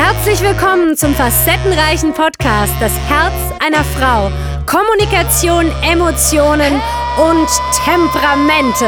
Herzlich willkommen zum facettenreichen Podcast Das Herz einer Frau. Kommunikation, Emotionen und Temperamente.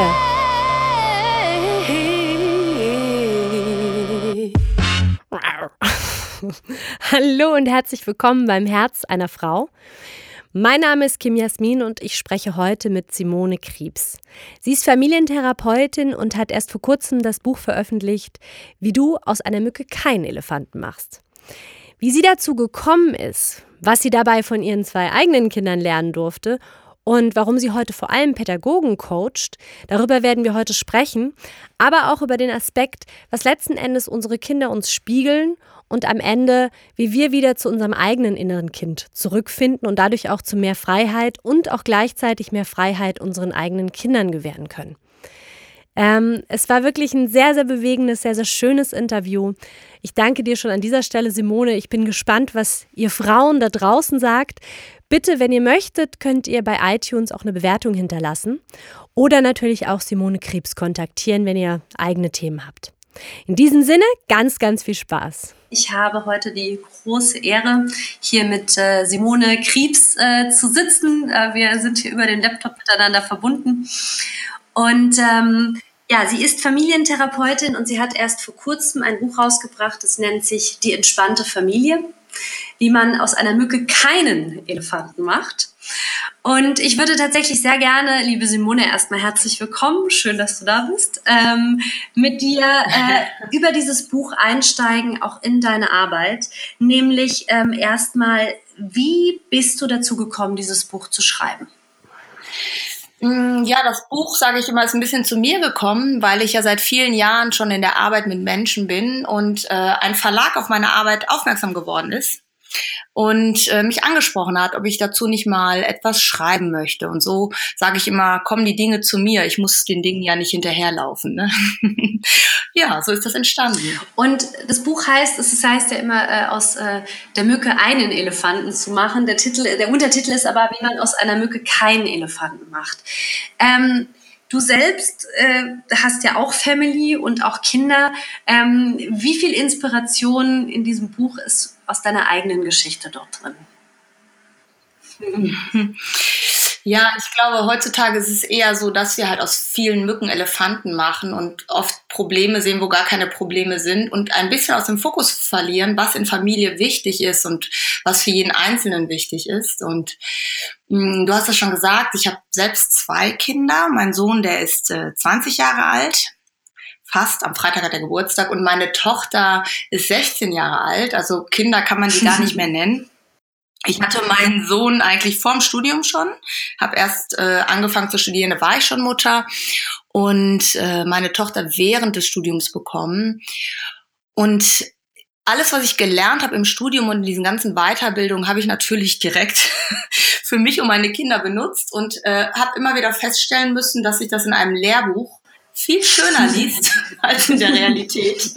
Hallo und herzlich willkommen beim Herz einer Frau. Mein Name ist Kim Jasmin und ich spreche heute mit Simone Kriebs. Sie ist Familientherapeutin und hat erst vor kurzem das Buch veröffentlicht, wie du aus einer Mücke keinen Elefanten machst. Wie sie dazu gekommen ist, was sie dabei von ihren 2 eigenen Kindern lernen durfte und warum sie heute vor allem Pädagogen coacht, darüber werden wir heute sprechen, aber auch über den Aspekt, was letzten Endes unsere Kinder uns spiegeln und am Ende, wie wir wieder zu unserem eigenen inneren Kind zurückfinden und dadurch auch zu mehr Freiheit und auch gleichzeitig mehr Freiheit unseren eigenen Kindern gewähren können. Es war wirklich ein sehr, sehr bewegendes, sehr, sehr schönes Interview. Ich danke dir schon an dieser Stelle, Simone. Ich bin gespannt, was ihr Frauen da draußen sagt. Bitte, wenn ihr möchtet, könnt ihr bei iTunes auch eine Bewertung hinterlassen oder natürlich auch Simone Kriebs kontaktieren, wenn ihr eigene Themen habt. In diesem Sinne, ganz, ganz viel Spaß. Ich habe heute die große Ehre, hier mit Simone Kriebs zu sitzen. Wir sind hier über den Laptop miteinander verbunden. Und sie ist Familientherapeutin und sie hat erst vor kurzem ein Buch rausgebracht, das nennt sich Die entspannte Familie, wie man aus einer Mücke keinen Elefanten macht. Und ich würde tatsächlich sehr gerne, liebe Simone, erstmal herzlich willkommen, schön, dass du da bist, mit dir über dieses Buch einsteigen, auch in deine Arbeit. Nämlich erstmal, wie bist du dazu gekommen, dieses Buch zu schreiben? Ja, das Buch, sage ich immer, ist ein bisschen zu mir gekommen, weil ich ja seit vielen Jahren schon in der Arbeit mit Menschen bin und ein Verlag auf meine Arbeit aufmerksam geworden ist und mich angesprochen hat, ob ich dazu nicht mal etwas schreiben möchte. Und so sage ich immer, kommen die Dinge zu mir. Ich muss den Dingen ja nicht hinterherlaufen. Ne? Ja, so ist das entstanden. Und das Buch heißt ja immer, aus der Mücke einen Elefanten zu machen. Der Untertitel ist aber, wie man aus einer Mücke keinen Elefanten macht. Du selbst hast ja auch Family und auch Kinder. Wie viel Inspiration in diesem Buch ist aus deiner eigenen Geschichte dort drin? Ja, ich glaube, heutzutage ist es eher so, dass wir halt aus vielen Mücken Elefanten machen und oft Probleme sehen, wo gar keine Probleme sind und ein bisschen aus dem Fokus verlieren, was in Familie wichtig ist und was für jeden Einzelnen wichtig ist. Und du hast es schon gesagt, ich habe selbst 2 Kinder. Mein Sohn, der ist 20 Jahre alt. Fast, am Freitag hat er Geburtstag und meine Tochter ist 16 Jahre alt, also Kinder kann man die gar nicht mehr nennen. Ich hatte meinen Sohn eigentlich vorm Studium schon, habe erst angefangen zu studieren, da war ich schon Mutter und meine Tochter während des Studiums bekommen. Und alles, was ich gelernt habe im Studium und in diesen ganzen Weiterbildungen, habe ich natürlich direkt für mich und meine Kinder benutzt und habe immer wieder feststellen müssen, dass ich das in einem Lehrbuch viel schöner liest als in der Realität.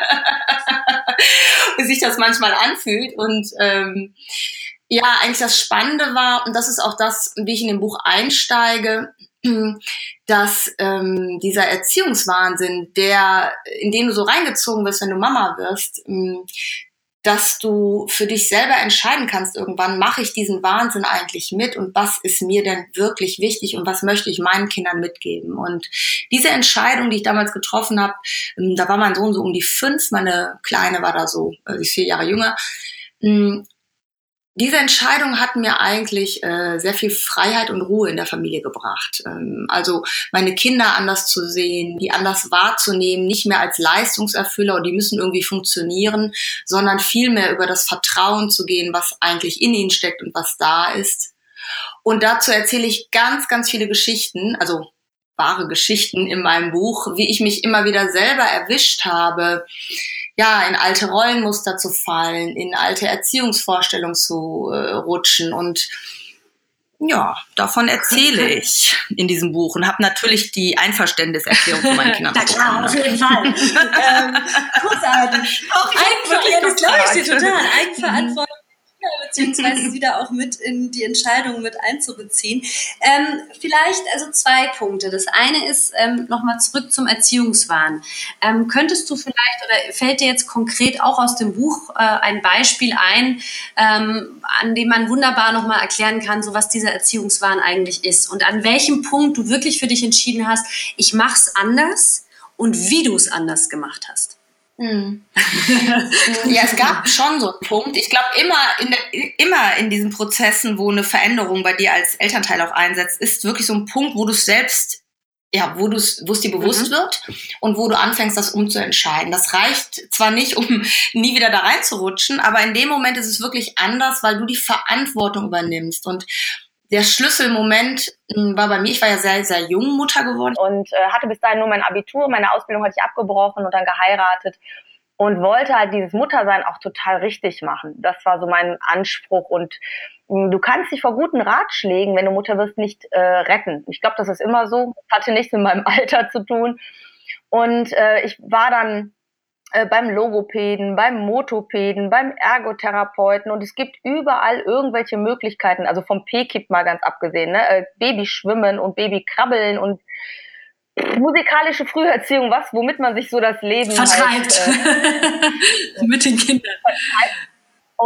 Wie sich das manchmal anfühlt. Und eigentlich das Spannende war, und das ist auch das, wie ich in dem Buch einsteige, dass dieser Erziehungswahnsinn, in den du so reingezogen wirst, wenn du Mama wirst, dass du für dich selber entscheiden kannst, irgendwann mache ich diesen Wahnsinn eigentlich mit und was ist mir denn wirklich wichtig und was möchte ich meinen Kindern mitgeben. Und diese Entscheidung, die ich damals getroffen habe, da war mein Sohn so um die 5, meine Kleine war da so, sie ist 4 Jahre jünger. Diese Entscheidung hat mir eigentlich sehr viel Freiheit und Ruhe in der Familie gebracht. Also meine Kinder anders zu sehen, die anders wahrzunehmen, nicht mehr als Leistungserfüller und die müssen irgendwie funktionieren, sondern vielmehr über das Vertrauen zu gehen, was eigentlich in ihnen steckt und was da ist. Und dazu erzähle ich ganz, ganz viele Geschichten, also wahre Geschichten in meinem Buch, wie ich mich immer wieder selber erwischt habe, ja, in alte Rollenmuster zu fallen, in alte Erziehungsvorstellungen zu rutschen und ja, davon erzähle ich in diesem Buch und habe natürlich die Einverständniserklärung von meinen Kindern bekommen. Na klar, auf jeden Fall. Großartig. Das glaube ich dir total. Eigenverantwortung beziehungsweise sie da auch mit in die Entscheidung mit einzubeziehen. Vielleicht also 2 Punkte. Das eine ist nochmal zurück zum Erziehungswahn. Könntest du vielleicht oder fällt dir jetzt konkret auch aus dem Buch ein Beispiel ein, an dem man wunderbar nochmal erklären kann, so was dieser Erziehungswahn eigentlich ist und an welchem Punkt du wirklich für dich entschieden hast, ich mache es anders und wie du es anders gemacht hast? Ja, es gab schon so einen Punkt. Ich glaube, immer in diesen Prozessen, wo eine Veränderung bei dir als Elternteil auch einsetzt, ist wirklich so ein Punkt, wo du es selbst, ja, wo es dir bewusst wird und wo du anfängst, das umzuentscheiden. Das reicht zwar nicht, um nie wieder da reinzurutschen, aber in dem Moment ist es wirklich anders, weil du die Verantwortung übernimmst. Und der Schlüsselmoment war bei mir, ich war ja sehr, sehr jung Mutter geworden und hatte bis dahin nur mein Abitur, meine Ausbildung hatte ich abgebrochen und dann geheiratet und wollte halt dieses Muttersein auch total richtig machen. Das war so mein Anspruch und du kannst dich vor guten Ratschlägen, wenn du Mutter wirst, nicht retten. Ich glaube, das ist immer so, das hatte nichts mit meinem Alter zu tun und ich war dann beim Logopäden, beim Motopäden, beim Ergotherapeuten und es gibt überall irgendwelche Möglichkeiten, also vom P-Kip mal ganz abgesehen, ne? Babyschwimmen und Babykrabbeln und musikalische Früherziehung, womit man sich so das Leben vertreibt mit den Kindern. Und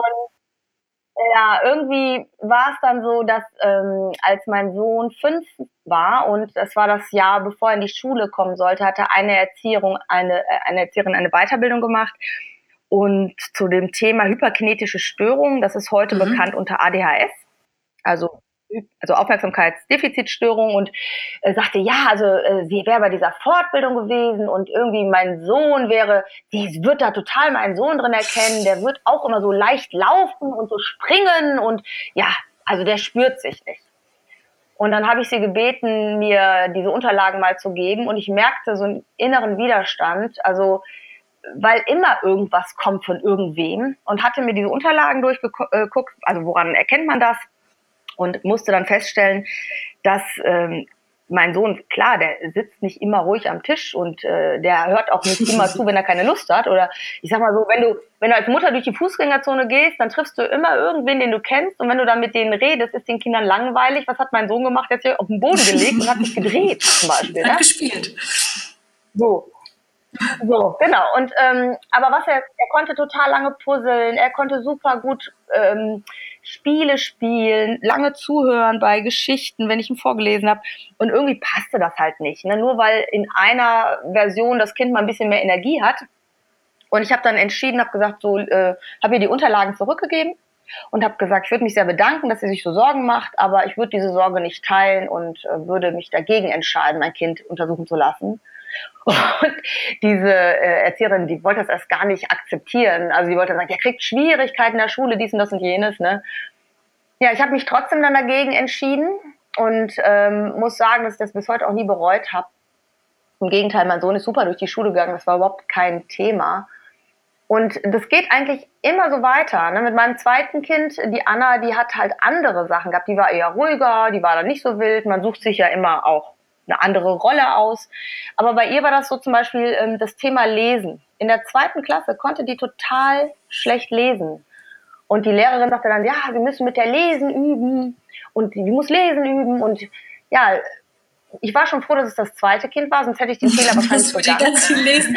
ja, irgendwie war es dann so, dass als mein Sohn 5 war und das war das Jahr, bevor er in die Schule kommen sollte, hatte eine Erzieherin eine Weiterbildung gemacht und zu dem Thema hyperkinetische Störungen, das ist heute bekannt unter ADHS, also Aufmerksamkeitsdefizitstörung und sagte, ja, also sie wäre bei dieser Fortbildung gewesen und irgendwie mein Sohn sie wird da total meinen Sohn drin erkennen, der wird auch immer so leicht laufen und so springen und ja, also der spürt sich nicht. Und dann habe ich sie gebeten, mir diese Unterlagen mal zu geben und ich merkte so einen inneren Widerstand, also weil immer irgendwas kommt von irgendwem und hatte mir diese Unterlagen durchgeguckt, also woran erkennt man das? Und musste dann feststellen, dass mein Sohn, klar, der sitzt nicht immer ruhig am Tisch und der hört auch nicht immer zu, wenn er keine Lust hat. Oder ich sag mal so, wenn du als Mutter durch die Fußgängerzone gehst, dann triffst du immer irgendwen, den du kennst. Und wenn du dann mit denen redest, ist den Kindern langweilig. Was hat mein Sohn gemacht? Er hat sich auf den Boden gelegt und hat sich gedreht zum Beispiel. Hat gespielt. So, genau. Und aber er konnte total lange puzzeln, er konnte super gut Spiele spielen, lange zuhören bei Geschichten, wenn ich ihm vorgelesen habe. Und irgendwie passte das halt nicht. Ne? Nur weil in einer Version das Kind mal ein bisschen mehr Energie hat. Und ich habe dann entschieden, habe gesagt, habe ihr die Unterlagen zurückgegeben und habe gesagt, ich würde mich sehr bedanken, dass sie sich so Sorgen macht, aber ich würde diese Sorge nicht teilen und würde mich dagegen entscheiden, mein Kind untersuchen zu lassen. Und diese Erzieherin, die wollte das erst gar nicht akzeptieren. Also die wollte sagen, der kriegt Schwierigkeiten in der Schule, dies und das und jenes. Ne? Ja, ich habe mich trotzdem dann dagegen entschieden und muss sagen, dass ich das bis heute auch nie bereut habe. Im Gegenteil, mein Sohn ist super durch die Schule gegangen, das war überhaupt kein Thema. Und das geht eigentlich immer so weiter. Ne? Mit meinem zweiten Kind, die Anna, die hat halt andere Sachen gehabt. Die war eher ruhiger, die war dann nicht so wild. Man sucht sich ja immer auch eine andere Rolle aus. Aber bei ihr war das so zum Beispiel das Thema Lesen. In der 2. Klasse konnte die total schlecht lesen. Und die Lehrerin sagte dann, ja, wir müssen mit der Lesen üben und die muss lesen üben. Und ja, ich war schon froh, dass es das zweite Kind war, sonst hätte ich den Fehler wahrscheinlich begangen. Ganz viel lesen.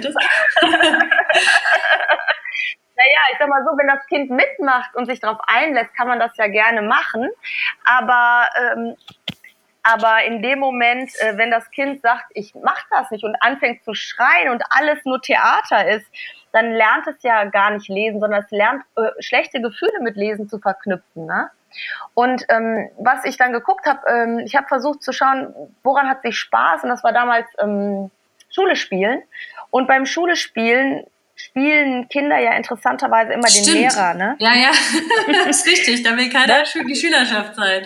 Naja, ich sag mal so, wenn das Kind mitmacht und sich darauf einlässt, kann man das ja gerne machen. Aber in dem Moment, wenn das Kind sagt, ich mach das nicht und anfängt zu schreien und alles nur Theater ist, dann lernt es ja gar nicht lesen, sondern es lernt schlechte Gefühle mit Lesen zu verknüpfen. Ne? Und was ich dann geguckt habe, ich habe versucht zu schauen, woran hat sich Spaß, und das war damals Schule spielen. Und beim Schule spielen Kinder ja interessanterweise immer den Lehrer. Ne? Ja, das ist richtig, da will keiner die Schülerschaft sein.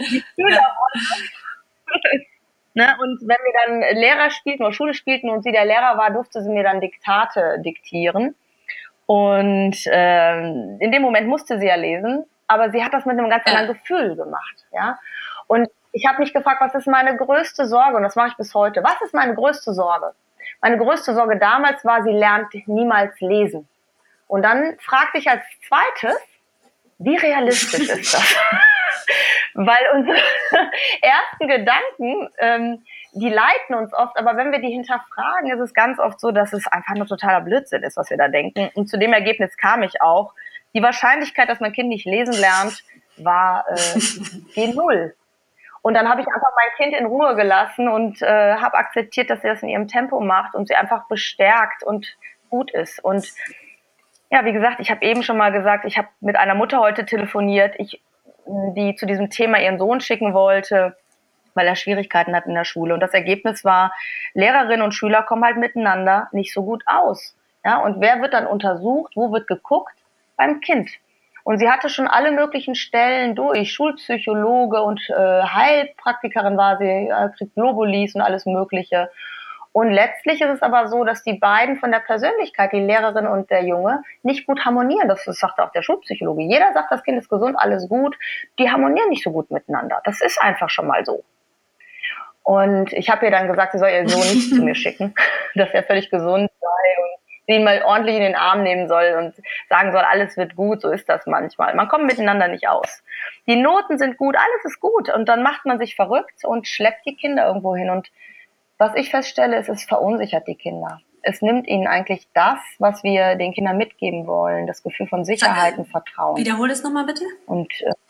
Ne? Und wenn wir dann Lehrer spielten oder Schule spielten und sie der Lehrer war, durfte sie mir dann Diktate diktieren. Und in dem Moment musste sie ja lesen, aber sie hat das mit einem ganz anderen Gefühl gemacht. Ja? Und ich habe mich gefragt, was ist meine größte Sorge? Und das mache ich bis heute. Was ist meine größte Sorge? Meine größte Sorge damals war, sie lernt niemals lesen. Und dann fragte ich als zweites, Wie realistisch ist das? Weil unsere ersten Gedanken, die leiten uns oft, aber wenn wir die hinterfragen, ist es ganz oft so, dass es einfach nur totaler Blödsinn ist, was wir da denken. Und zu dem Ergebnis kam ich auch. Die Wahrscheinlichkeit, dass mein Kind nicht lesen lernt, war G0. Und dann habe ich einfach mein Kind in Ruhe gelassen und habe akzeptiert, dass sie das in ihrem Tempo macht und sie einfach bestärkt und gut ist. Und ja, wie gesagt, ich habe eben schon mal gesagt, ich habe mit einer Mutter heute telefoniert, die zu diesem Thema ihren Sohn schicken wollte, weil er Schwierigkeiten hat in der Schule. Und das Ergebnis war, Lehrerinnen und Schüler kommen halt miteinander nicht so gut aus. Ja, und wer wird dann untersucht? Wo wird geguckt? Beim Kind. Und sie hatte schon alle möglichen Stellen durch. Schulpsychologe und Heilpraktikerin war sie, kriegt Globulis und alles Mögliche. Und letztlich ist es aber so, dass die beiden von der Persönlichkeit, die Lehrerin und der Junge, nicht gut harmonieren. Das sagt auch der Schulpsychologe. Jeder sagt, das Kind ist gesund, alles gut. Die harmonieren nicht so gut miteinander. Das ist einfach schon mal so. Und ich habe ihr dann gesagt, sie soll ihr Sohn nicht zu mir schicken, dass er völlig gesund sei und sie ihn mal ordentlich in den Arm nehmen soll und sagen soll, alles wird gut. So ist das manchmal. Man kommt miteinander nicht aus. Die Noten sind gut, alles ist gut. Und dann macht man sich verrückt und schleppt die Kinder irgendwo hin. Und was ich feststelle, ist, es verunsichert die Kinder. Es nimmt ihnen eigentlich das, was wir den Kindern mitgeben wollen, das Gefühl von Sicherheit und Vertrauen. Wiederhol es nochmal bitte. Und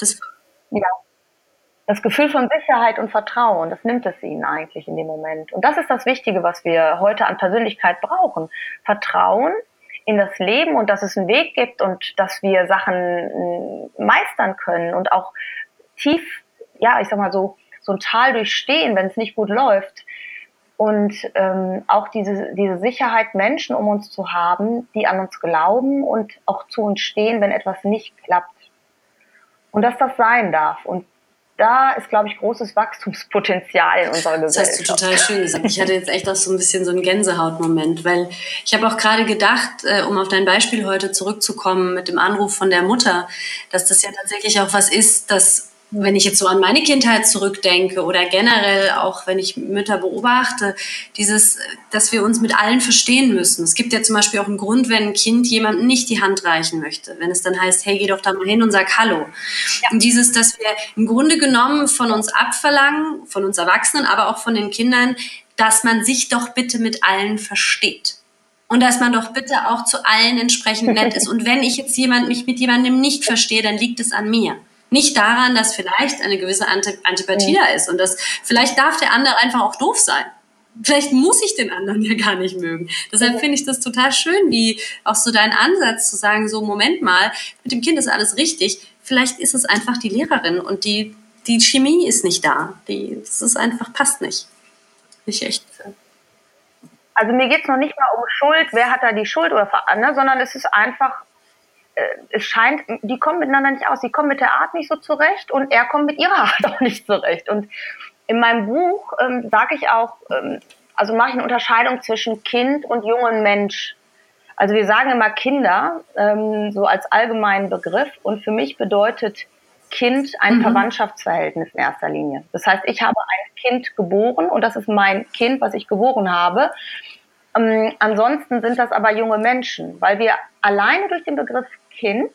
das Gefühl von Sicherheit und Vertrauen, das nimmt es ihnen eigentlich in dem Moment. Und das ist das Wichtige, was wir heute an Persönlichkeit brauchen. Vertrauen in das Leben und dass es einen Weg gibt und dass wir Sachen meistern können und auch tief, ja, ich sag mal so ein Tal durchstehen, wenn es nicht gut läuft. Und auch diese Sicherheit, Menschen um uns zu haben, die an uns glauben und auch zu uns stehen, wenn etwas nicht klappt. Und dass das sein darf. Und da ist, glaube ich, großes Wachstumspotenzial in unserer Gesellschaft. Das hast du total schön gesagt. Ich hatte jetzt echt auch so ein bisschen so einen Gänsehautmoment, weil ich habe auch gerade gedacht, um auf dein Beispiel heute zurückzukommen mit dem Anruf von der Mutter, dass das ja tatsächlich auch was ist, das, wenn ich jetzt so an meine Kindheit zurückdenke oder generell auch, wenn ich Mütter beobachte, dass wir uns mit allen verstehen müssen. Es gibt ja zum Beispiel auch einen Grund, wenn ein Kind jemandem nicht die Hand reichen möchte, wenn es dann heißt, hey, geh doch da mal hin und sag Hallo. Ja. Und dass wir im Grunde genommen von uns abverlangen, von uns Erwachsenen, aber auch von den Kindern, dass man sich doch bitte mit allen versteht. Und dass man doch bitte auch zu allen entsprechend nett ist. Und wenn ich jetzt mich mit jemandem nicht verstehe, dann liegt es an mir. Nicht daran, dass vielleicht eine gewisse Antipathie da ist und dass vielleicht darf der andere einfach auch doof sein. Vielleicht muss ich den anderen ja gar nicht mögen. Deshalb finde ich das total schön, wie auch so dein Ansatz zu sagen, so Moment mal, mit dem Kind ist alles richtig. Vielleicht ist es einfach die Lehrerin und die Chemie ist nicht da. Es ist einfach, passt nicht. Nicht echt. Also mir geht es noch nicht mal um Schuld, wer hat da die Schuld oder sondern es ist einfach, es scheint, die kommen miteinander nicht aus. Die kommen mit der Art nicht so zurecht und er kommt mit ihrer Art auch nicht zurecht. Und in meinem Buch sage ich auch, also mache ich eine Unterscheidung zwischen Kind und jungen Mensch. Also wir sagen immer Kinder, so als allgemeinen Begriff. Und für mich bedeutet Kind ein Verwandtschaftsverhältnis in erster Linie. Das heißt, ich habe ein Kind geboren und das ist mein Kind, was ich geboren habe. Ansonsten sind das aber junge Menschen, weil wir alleine durch den Begriff Kind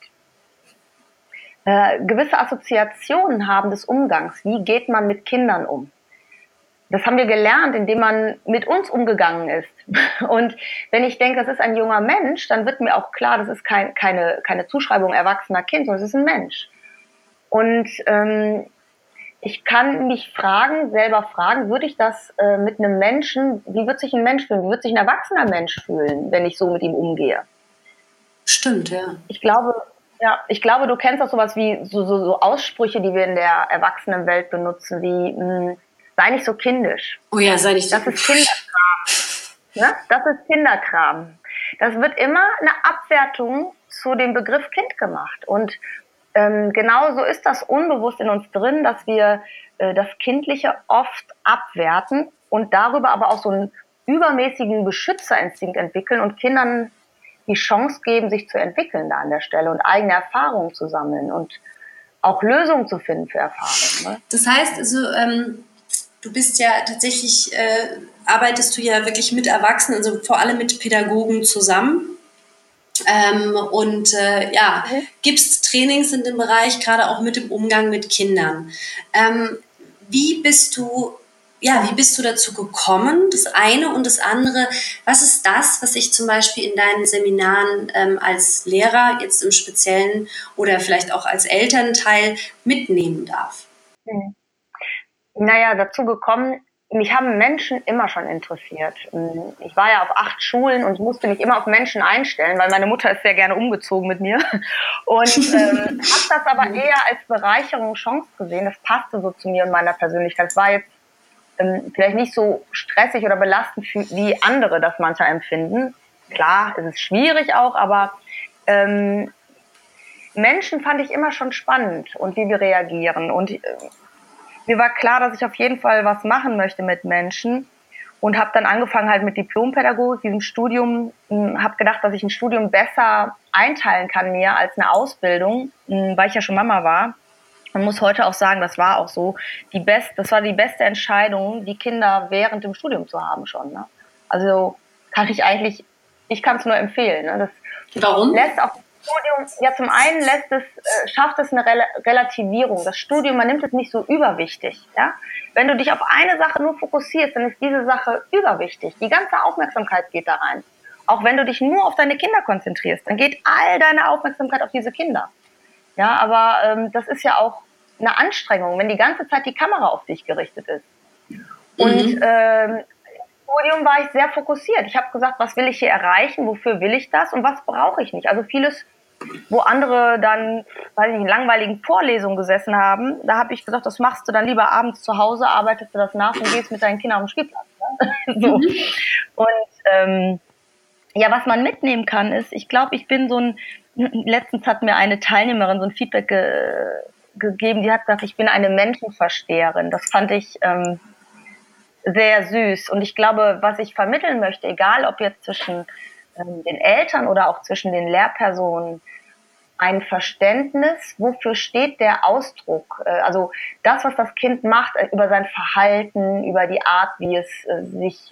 gewisse Assoziationen haben des Umgangs. Wie geht man mit Kindern um? Das haben wir gelernt, indem man mit uns umgegangen ist. Und wenn ich denke, das ist ein junger Mensch, dann wird mir auch klar, das ist keine Zuschreibung erwachsener Kind, sondern es ist ein Mensch. Und ich kann mich selber fragen, würde ich das mit einem Menschen, wie wird sich ein Mensch fühlen, wie wird sich ein erwachsener Mensch fühlen, wenn ich so mit ihm umgehe? Stimmt, ja. Ich glaube, du kennst auch sowas wie so Aussprüche, die wir in der Erwachsenenwelt benutzen, wie sei nicht so kindisch. Oh ja, sei nicht so. Das ist Kinderkram. Ne? Das ist Kinderkram. Das wird immer eine Abwertung zu dem Begriff Kind gemacht. Und genau so ist das unbewusst in uns drin, dass wir das Kindliche oft abwerten und darüber aber auch so einen übermäßigen Beschützerinstinkt entwickeln und Kindern die Chance geben, sich zu entwickeln da an der Stelle und eigene Erfahrungen zu sammeln und auch Lösungen zu finden für Erfahrungen. Ne? Das heißt, also, du bist ja tatsächlich, arbeitest du ja wirklich mit Erwachsenen, also vor allem mit Pädagogen zusammen. gibst Trainings in dem Bereich, gerade auch mit dem Umgang mit Kindern. Wie bist du dazu gekommen, das eine und das andere? Was ist das, was ich zum Beispiel in deinen Seminaren als Lehrer jetzt im Speziellen oder vielleicht auch als Elternteil mitnehmen darf? Naja, dazu gekommen, mich haben Menschen immer schon interessiert. Ich war ja auf 8 Schulen und musste mich immer auf Menschen einstellen, weil meine Mutter ist sehr gerne umgezogen mit mir. Und habe das aber eher als Bereicherung, Chance gesehen. Das passte so zu mir und meiner Persönlichkeit. Es war jetzt vielleicht nicht so stressig oder belastend wie andere das manchmal empfinden. Klar, es ist schwierig auch, aber Menschen fand ich immer schon spannend und wie wir reagieren. Und mir war klar, dass ich auf jeden Fall was machen möchte mit Menschen und habe dann angefangen halt mit Diplompädagogik, diesem Studium, habe gedacht, dass ich ein Studium besser einteilen kann mir als eine Ausbildung, weil ich ja schon Mama war. Man muss heute auch sagen, das war auch so, das war die beste Entscheidung, die Kinder während dem Studium zu haben schon. Ne? Also ich kann es nur empfehlen. Ne? Das Warum? Lässt auch Studium, ja, zum einen schafft es eine Relativierung. Das Studium, man nimmt es nicht so überwichtig, ja. Wenn du dich auf eine Sache nur fokussierst, dann ist diese Sache überwichtig. Die ganze Aufmerksamkeit geht da rein. Auch wenn du dich nur auf deine Kinder konzentrierst, dann geht all deine Aufmerksamkeit auf diese Kinder. Ja, aber das ist ja auch eine Anstrengung, wenn die ganze Zeit die Kamera auf dich gerichtet ist. Und im Studium war ich sehr fokussiert. Ich habe gesagt, was will ich hier erreichen, wofür will ich das und was brauche ich nicht. Also vieles, wo andere dann, weiß ich nicht, in langweiligen Vorlesungen gesessen haben, da habe ich gesagt, das machst du dann lieber abends zu Hause, arbeitest du das nach und gehst mit deinen Kindern auf den Spielplatz. Ne? So. Und was man mitnehmen kann, ist, ich glaube, ich bin letztens hat mir eine Teilnehmerin so ein Feedback gegeben, die hat gesagt, ich bin eine Menschenversteherin. Das fand ich sehr süß. Und ich glaube, was ich vermitteln möchte, egal ob jetzt zwischen den Eltern oder auch zwischen den Lehrpersonen, ein Verständnis, wofür steht der Ausdruck, also das, was das Kind macht, über sein Verhalten, über die Art, wie es sich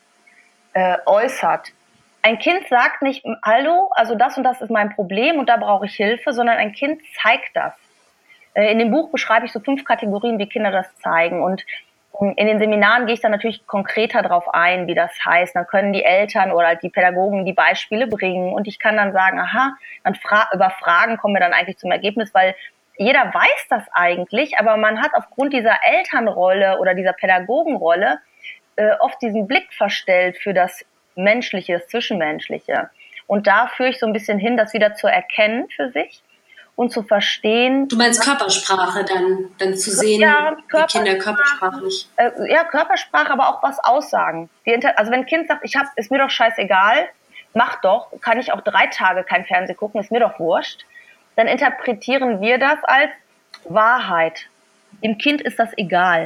äußert. Ein Kind sagt nicht, hallo, also das und das ist mein Problem und da brauche ich Hilfe, sondern ein Kind zeigt das. In dem Buch beschreibe ich so 5 Kategorien, wie Kinder das zeigen, und in den Seminaren gehe ich dann natürlich konkreter drauf ein, wie das heißt. Dann können die Eltern oder die Pädagogen die Beispiele bringen und ich kann dann sagen, aha, dann über Fragen kommen wir dann eigentlich zum Ergebnis, weil jeder weiß das eigentlich, aber man hat aufgrund dieser Elternrolle oder dieser Pädagogenrolle oft diesen Blick verstellt für das Menschliche, das Zwischenmenschliche. Und da führe ich so ein bisschen hin, das wieder zu erkennen für sich und zu verstehen. Du meinst Körpersprache dann zu sehen, ja, wie Kinder körpersprachlich. Körpersprache, aber auch was aussagen. Also wenn ein Kind sagt, ist mir doch scheißegal, mach doch, kann ich auch 3 Tage kein Fernsehen gucken, ist mir doch wurscht, dann interpretieren wir das als Wahrheit. Dem Kind ist das egal.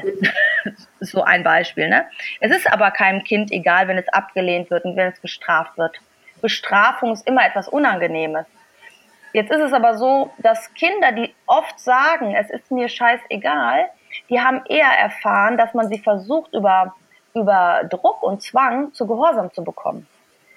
So ein Beispiel, ne? Es ist aber keinem Kind egal, wenn es abgelehnt wird und wenn es bestraft wird. Bestrafung ist immer etwas Unangenehmes. Jetzt ist es aber so, dass Kinder, die oft sagen, es ist mir scheißegal, die haben eher erfahren, dass man sie versucht, über Druck und Zwang zu Gehorsam zu bekommen.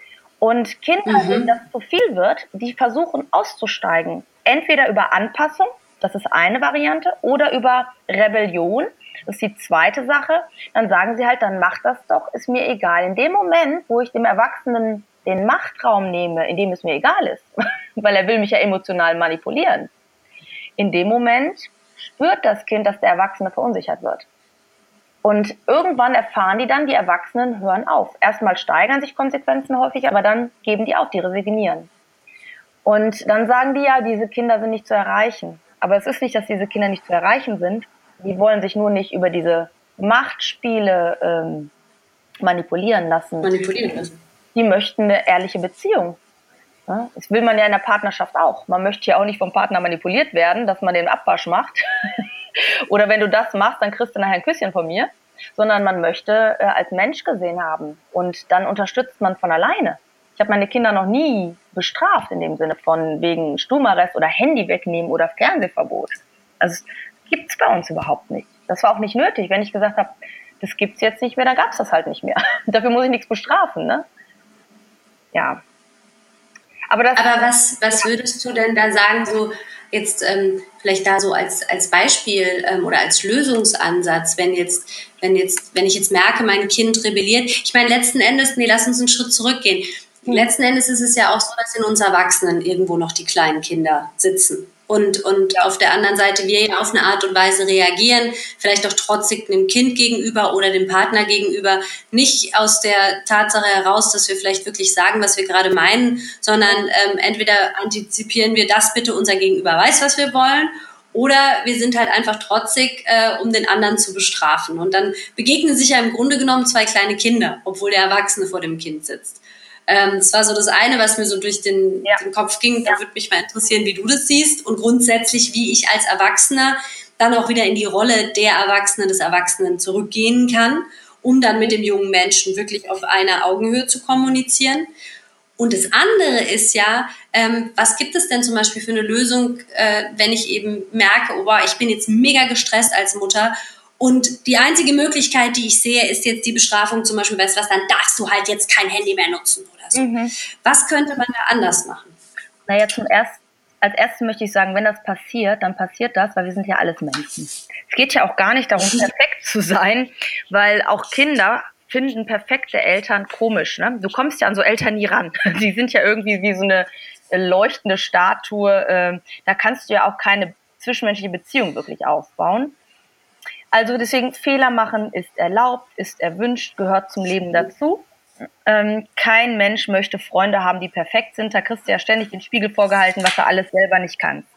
Und Kinder, denen das zu viel wird, die versuchen auszusteigen. Entweder über Anpassung, das ist eine Variante, oder über Rebellion, das ist die zweite Sache. Dann sagen sie halt, dann mach das doch, ist mir egal. In dem Moment, wo ich dem Erwachsenen den Machtraum nehme, in dem es mir egal ist, weil er will mich ja emotional manipulieren, in dem Moment spürt das Kind, dass der Erwachsene verunsichert wird. Und irgendwann erfahren die Erwachsenen hören auf. Erstmal steigern sich Konsequenzen häufig, aber dann geben die auf, die resignieren. Und dann sagen die ja, diese Kinder sind nicht zu erreichen. Aber es ist nicht, dass diese Kinder nicht zu erreichen sind. Die wollen sich nur nicht über diese Machtspiele manipulieren lassen. Die möchten eine ehrliche Beziehung. Ja, das will man ja in der Partnerschaft auch. Man möchte ja auch nicht vom Partner manipuliert werden, dass man den Abwasch macht. Oder wenn du das machst, dann kriegst du nachher ein Küsschen von mir. Sondern man möchte als Mensch gesehen haben. Und dann unterstützt man von alleine. Ich habe meine Kinder noch nie bestraft in dem Sinne von wegen Stubenarrest oder Handy wegnehmen oder Fernsehverbot. Also das gibt's bei uns überhaupt nicht. Das war auch nicht nötig. Wenn ich gesagt habe, das gibt's jetzt nicht mehr, dann gab's das halt nicht mehr. Dafür muss ich nichts bestrafen, ne? Ja. Aber was würdest du denn da sagen, so jetzt vielleicht da so als Beispiel oder als Lösungsansatz, wenn ich jetzt merke, mein Kind rebelliert? Ich meine, letzten Endes, lass uns einen Schritt zurückgehen. Letzten Endes ist es ja auch so, dass in uns Erwachsenen irgendwo noch die kleinen Kinder sitzen. Und auf der anderen Seite wir ja auf eine Art und Weise reagieren, vielleicht auch trotzig dem Kind gegenüber oder dem Partner gegenüber, nicht aus der Tatsache heraus, dass wir vielleicht wirklich sagen, was wir gerade meinen, sondern entweder antizipieren wir das bitte, unser Gegenüber weiß, was wir wollen, oder wir sind halt einfach trotzig, um den anderen zu bestrafen. Und dann begegnen sich ja im Grunde genommen zwei kleine Kinder, obwohl der Erwachsene vor dem Kind sitzt. Das war so das eine, was mir so durch den Kopf ging. Da würde mich mal interessieren, wie du das siehst und grundsätzlich, wie ich als Erwachsener dann auch wieder in die Rolle der Erwachsenen, des Erwachsenen zurückgehen kann, um dann mit dem jungen Menschen wirklich auf einer Augenhöhe zu kommunizieren. Und das andere ist ja, was gibt es denn zum Beispiel für eine Lösung, wenn ich eben merke, ich bin jetzt mega gestresst als Mutter und die einzige Möglichkeit, die ich sehe, ist jetzt die Bestrafung zum Beispiel, weißt du was, dann darfst du halt jetzt kein Handy mehr nutzen oder so. Was könnte man da anders machen? Naja, als erstes möchte ich sagen, wenn das passiert, dann passiert das, weil wir sind ja alles Menschen. Es geht ja auch gar nicht darum, perfekt zu sein, weil auch Kinder finden perfekte Eltern komisch. Ne? Du kommst ja an so Eltern nie ran. Die sind ja irgendwie wie so eine leuchtende Statue. Da kannst du ja auch keine zwischenmenschliche Beziehung wirklich aufbauen. Also deswegen, Fehler machen ist erlaubt, ist erwünscht, gehört zum Leben dazu. Kein Mensch möchte Freunde haben, die perfekt sind. Da kriegst du ja ständig den Spiegel vorgehalten, was du alles selber nicht kannst.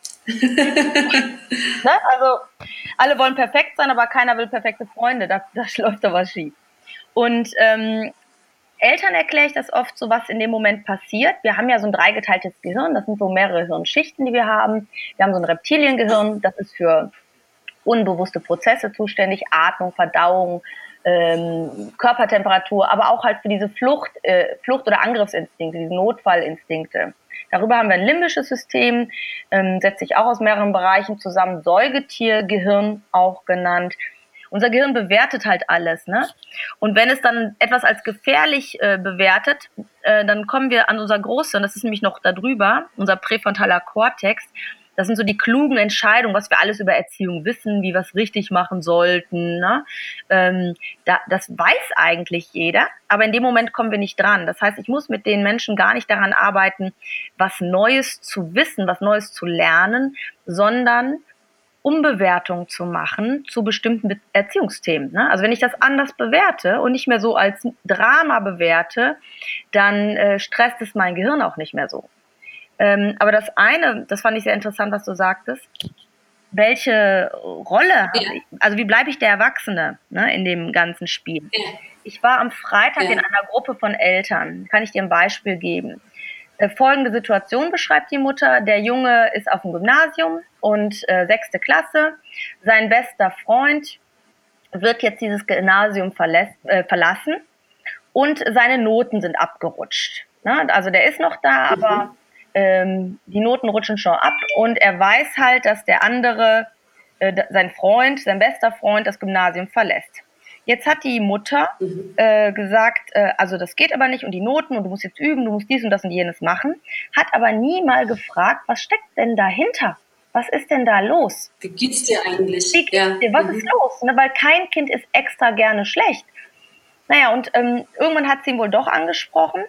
Ne? Also alle wollen perfekt sein, aber keiner will perfekte Freunde. Da läuft doch was schief. Und Eltern erkläre ich das oft so, was in dem Moment passiert. Wir haben ja so ein dreigeteiltes Gehirn. Das sind so mehrere Hirnschichten, die wir haben. Wir haben so ein Reptiliengehirn. Das ist für unbewusste Prozesse zuständig, Atmung, Verdauung, Körpertemperatur, aber auch halt für diese Flucht- oder Angriffsinstinkte, diese Notfallinstinkte. Darüber haben wir ein limbisches System, setzt sich auch aus mehreren Bereichen zusammen, Säugetiergehirn auch genannt. Unser Gehirn bewertet halt alles, ne? Und wenn es dann etwas als gefährlich bewertet, dann kommen wir an unser Großhirn, das ist nämlich noch da drüber, unser präfrontaler Kortex. Das sind so die klugen Entscheidungen, was wir alles über Erziehung wissen, wie wir es richtig machen sollten. Ne? Das weiß eigentlich jeder, aber in dem Moment kommen wir nicht dran. Das heißt, ich muss mit den Menschen gar nicht daran arbeiten, was Neues zu wissen, was Neues zu lernen, sondern Umbewertung zu machen zu bestimmten Erziehungsthemen. Ne? Also wenn ich das anders bewerte und nicht mehr so als Drama bewerte, dann stresst es mein Gehirn auch nicht mehr so. Aber das fand ich sehr interessant, was du sagtest. Welche Rolle habe ich? Also wie bleibe ich der Erwachsene, ne, in dem ganzen Spiel? Ich war am Freitag in einer Gruppe von Eltern. Kann ich dir ein Beispiel geben? Folgende Situation beschreibt die Mutter. Der Junge ist auf dem Gymnasium und 6. Klasse. Sein bester Freund wird jetzt dieses Gymnasium verlassen und seine Noten sind abgerutscht. Ne? Also der ist noch da, aber die Noten rutschen schon ab und er weiß halt, dass der andere, sein bester Freund, das Gymnasium verlässt. Jetzt hat die Mutter gesagt, also das geht aber nicht und die Noten und du musst jetzt üben, du musst dies und das und jenes machen, hat aber nie mal gefragt, was steckt denn dahinter? Was ist denn da los? Wie geht's dir eigentlich? Wie geht's dir? Was ist los? Ne, weil kein Kind ist extra gerne schlecht. Naja, und irgendwann hat sie ihn wohl doch angesprochen.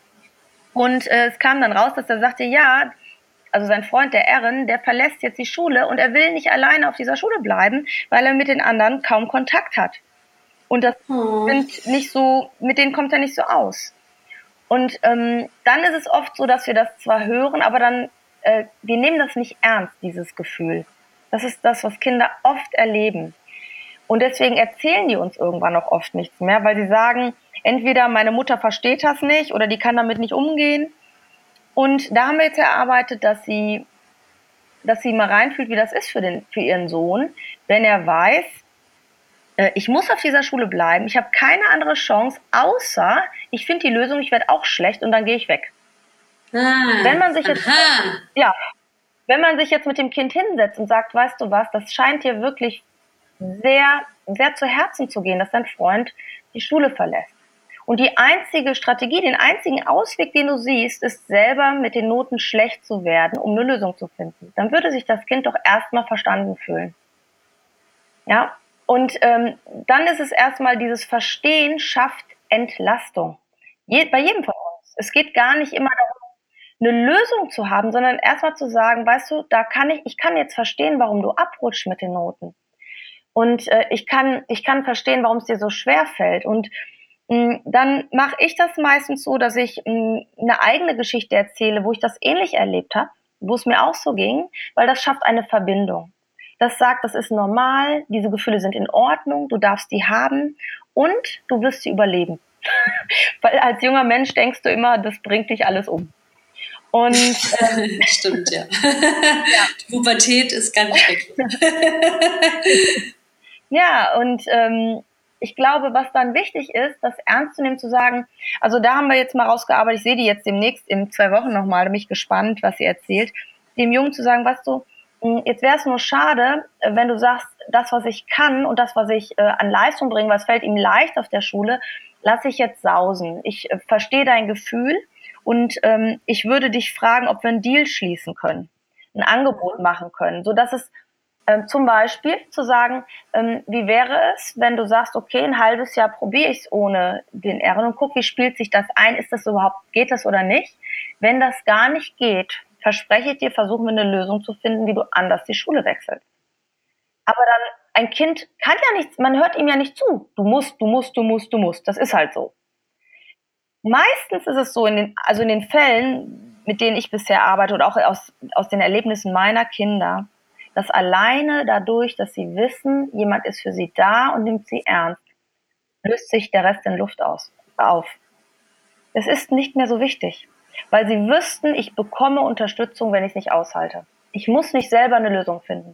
Und es kam dann raus, dass er sagte, ja, also sein Freund, der Erin, der verlässt jetzt die Schule und er will nicht alleine auf dieser Schule bleiben, weil er mit den anderen kaum Kontakt hat. Und das sind nicht so, mit denen kommt er nicht so aus. Und dann ist es oft so, dass wir das zwar hören, aber dann, wir nehmen das nicht ernst, dieses Gefühl. Das ist das, was Kinder oft erleben. Und deswegen erzählen die uns irgendwann auch oft nichts mehr, weil sie sagen, entweder meine Mutter versteht das nicht oder die kann damit nicht umgehen. Und da haben wir jetzt erarbeitet, dass sie mal reinfühlt, wie das ist für ihren Sohn, wenn er weiß, ich muss auf dieser Schule bleiben, ich habe keine andere Chance, außer ich finde die Lösung, ich werde auch schlecht und dann gehe ich weg. Wenn man sich jetzt mit dem Kind hinsetzt und sagt, weißt du was, das scheint dir wirklich sehr, sehr zu Herzen zu gehen, dass dein Freund die Schule verlässt. Und die einzige Strategie, den einzigen Ausweg, den du siehst, ist selber mit den Noten schlecht zu werden, um eine Lösung zu finden. Dann würde sich das Kind doch erstmal verstanden fühlen. Ja, und dann ist es erstmal, dieses Verstehen schafft Entlastung. Bei jedem von uns. Es geht gar nicht immer darum, eine Lösung zu haben, sondern erstmal zu sagen, weißt du, ich kann jetzt verstehen, warum du abrutschst mit den Noten. Und ich kann verstehen, warum es dir so schwer fällt. Und dann mache ich das meistens so, dass ich eine eigene Geschichte erzähle, wo ich das ähnlich erlebt habe, wo es mir auch so ging, weil das schafft eine Verbindung. Das sagt, das ist normal, diese Gefühle sind in Ordnung, du darfst die haben und du wirst sie überleben. Weil als junger Mensch denkst du immer, das bringt dich alles um. Und stimmt, ja. Die Pubertät ist ganz schrecklich. Ja, und ich glaube, was dann wichtig ist, das ernst zu nehmen, zu sagen, also da haben wir jetzt mal rausgearbeitet, ich sehe die jetzt demnächst in 2 Wochen nochmal, da bin ich gespannt, was sie erzählt, dem Jungen zu sagen, weißt du, jetzt wäre es nur schade, wenn du sagst, das, was ich kann und das, was ich an Leistung bringe, was fällt ihm leicht auf der Schule, lasse ich jetzt sausen. Ich verstehe dein Gefühl und ich würde dich fragen, ob wir einen Deal schließen können, ein Angebot machen können, sodass es zum Beispiel zu sagen, wie wäre es, wenn du sagst, okay, ein halbes Jahr probiere ich es ohne den Ehren und guck, wie spielt sich das ein, ist das überhaupt, geht das oder nicht? Wenn das gar nicht geht, verspreche ich dir, versuchen wir eine Lösung zu finden, wie du anders die Schule wechselst. Aber dann, ein Kind kann ja nichts, man hört ihm ja nicht zu. Du musst. Das ist halt so. Meistens ist es so, in den Fällen, mit denen ich bisher arbeite oder auch aus den Erlebnissen meiner Kinder, dass alleine dadurch, dass sie wissen, jemand ist für sie da und nimmt sie ernst, löst sich der Rest in Luft auf. Es ist nicht mehr so wichtig, weil sie wüssten, ich bekomme Unterstützung, wenn ich es nicht aushalte. Ich muss nicht selber eine Lösung finden.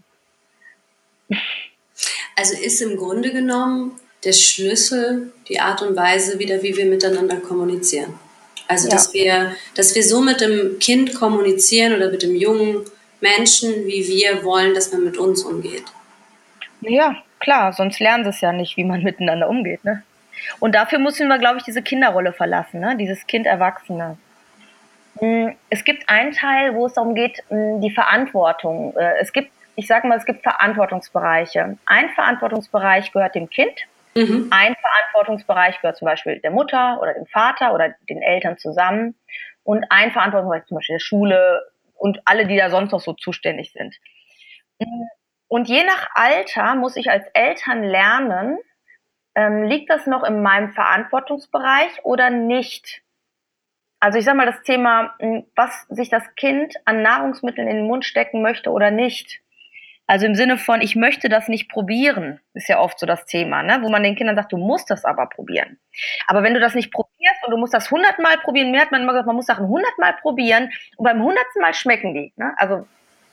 Also ist im Grunde genommen der Schlüssel die Art und Weise wieder, wie wir miteinander kommunizieren. Also dass wir so mit dem Kind kommunizieren oder mit dem jungen Menschen, wie wir wollen, dass man mit uns umgeht. Ja, klar, sonst lernen sie es ja nicht, wie man miteinander umgeht, ne? Und dafür müssen wir, glaube ich, diese Kinderrolle verlassen, ne? Dieses Kind-Erwachsene. Es gibt einen Teil, wo es darum geht, die Verantwortung. Es gibt Verantwortungsbereiche. Ein Verantwortungsbereich gehört dem Kind. Mhm. Ein Verantwortungsbereich gehört zum Beispiel der Mutter oder dem Vater oder den Eltern zusammen. Und ein Verantwortungsbereich zum Beispiel der Schule und alle, die da sonst noch so zuständig sind. Und je nach Alter muss ich als Eltern lernen, liegt das noch in meinem Verantwortungsbereich oder nicht? Also ich sage mal das Thema, was sich das Kind an Nahrungsmitteln in den Mund stecken möchte oder nicht. Also im Sinne von, ich möchte das nicht probieren, ist ja oft so das Thema, ne? Wo man den Kindern sagt, du musst das aber probieren. Aber wenn du das nicht probierst und du musst das 100-mal probieren, mir hat man immer gesagt, man muss Sachen 100-mal probieren und beim 100. Mal schmecken die. Ne? Also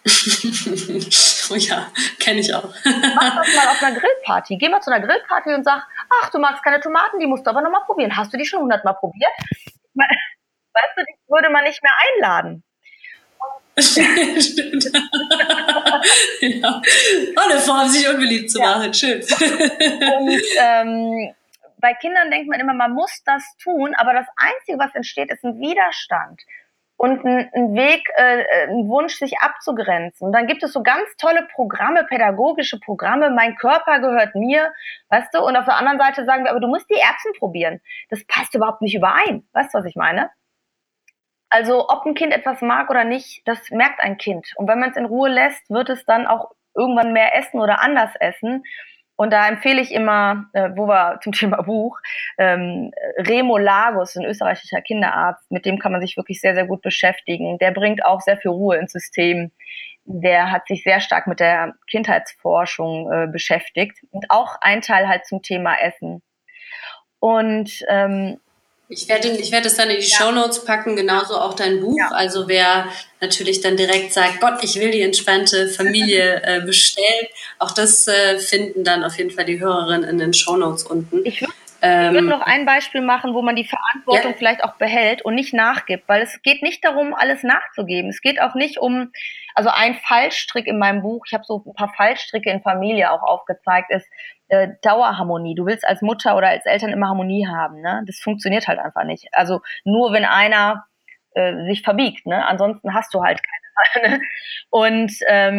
oh ja, kenne ich auch. Mach das mal auf einer Grillparty. Geh mal zu einer Grillparty und sag, ach, du magst keine Tomaten, die musst du aber nochmal probieren. Hast du die schon 100-mal probiert? Weißt du, die würde man nicht mehr einladen. Stimmt. Ja. Alle Formen, sich unbeliebt zu machen. Schön. Und bei Kindern denkt man immer, man muss das tun, aber das Einzige, was entsteht, ist ein Widerstand und ein Weg, ein Wunsch, sich abzugrenzen. Und dann gibt es so ganz tolle Programme, pädagogische Programme, mein Körper gehört mir, weißt du, und auf der anderen Seite sagen wir, aber du musst die Erbsen probieren. Das passt überhaupt nicht überein. Weißt du, was ich meine? Also ob ein Kind etwas mag oder nicht, das merkt ein Kind. Und wenn man es in Ruhe lässt, wird es dann auch irgendwann mehr essen oder anders essen. Und da empfehle ich immer, wo wir zum Thema Buch, Remo Lagos, ein österreichischer Kinderarzt, mit dem kann man sich wirklich sehr, sehr gut beschäftigen. Der bringt auch sehr viel Ruhe ins System. Der hat sich sehr stark mit der Kindheitsforschung beschäftigt. Und auch ein Teil halt zum Thema Essen. Und ich werde es dann in die Shownotes packen, genauso auch dein Buch. Ja. Also wer natürlich dann direkt sagt, Gott, ich will die entspannte Familie bestellen, auch das finden dann auf jeden Fall die Hörerinnen in den Shownotes unten. Ich würde noch ein Beispiel machen, wo man die Verantwortung vielleicht auch behält und nicht nachgibt, weil es geht nicht darum, alles nachzugeben. Es geht auch nicht um, Also ein Fallstrick in meinem Buch, ich habe so ein paar Fallstricke in Familie auch aufgezeigt, ist Dauerharmonie. Du willst als Mutter oder als Eltern immer Harmonie haben, ne? Das funktioniert halt einfach nicht. Also nur wenn einer sich verbiegt, ne? Ansonsten hast du halt keine. Und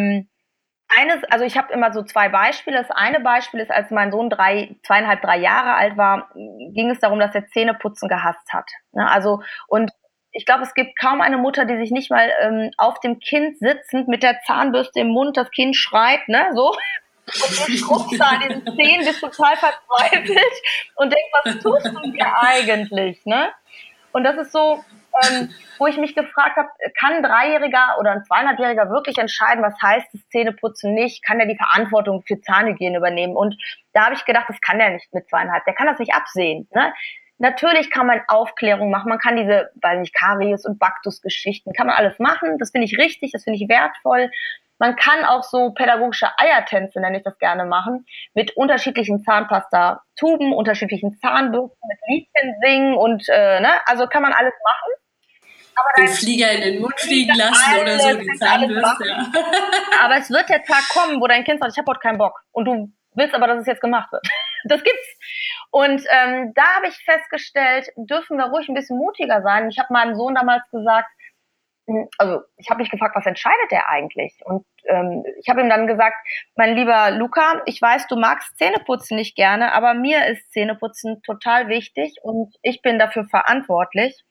also ich habe immer so zwei Beispiele. Das eine Beispiel ist, als mein Sohn 2,5, 3 Jahre alt war, ging es darum, dass er Zähneputzen gehasst hat. Ne? Also, und ich glaube, es gibt kaum eine Mutter, die sich nicht mal auf dem Kind sitzend mit der Zahnbürste im Mund, das Kind schreit, ne, so, und du schrubbst da an diesen Zähnen, bist total verzweifelt und denkst, was tust du hier eigentlich, ne? Und das ist so, wo ich mich gefragt habe, kann ein 3-Jähriger oder ein 2,5-Jähriger wirklich entscheiden, was heißt das Zähneputzen nicht? Kann der die Verantwortung für Zahnhygiene übernehmen? Und da habe ich gedacht, das kann der nicht mit 2,5. Der kann das nicht absehen, ne? Natürlich kann man Aufklärung machen, man kann diese, weiß nicht, Karies- und Baktus-Geschichten, kann man alles machen, das finde ich richtig, das finde ich wertvoll. Man kann auch so pädagogische Eiertänze, nenne ich das gerne, machen, mit unterschiedlichen Zahnpasta-Tuben, unterschiedlichen Zahnbürsten, mit Liedchen singen und, ne, also kann man alles machen. Aber den Flieger in den Mund fliegen lassen oder so, die Zahnbürste. Ja. Aber es wird der Tag kommen, wo dein Kind sagt, ich habe heute keinen Bock und du willst aber, dass es jetzt gemacht wird. Das gibt's. Und da habe ich festgestellt, dürfen wir ruhig ein bisschen mutiger sein. Ich habe meinem Sohn damals gesagt, also ich habe mich gefragt, was entscheidet der eigentlich? Und ich habe ihm dann gesagt, mein lieber Luca, ich weiß, du magst Zähneputzen nicht gerne, aber mir ist Zähneputzen total wichtig und ich bin dafür verantwortlich.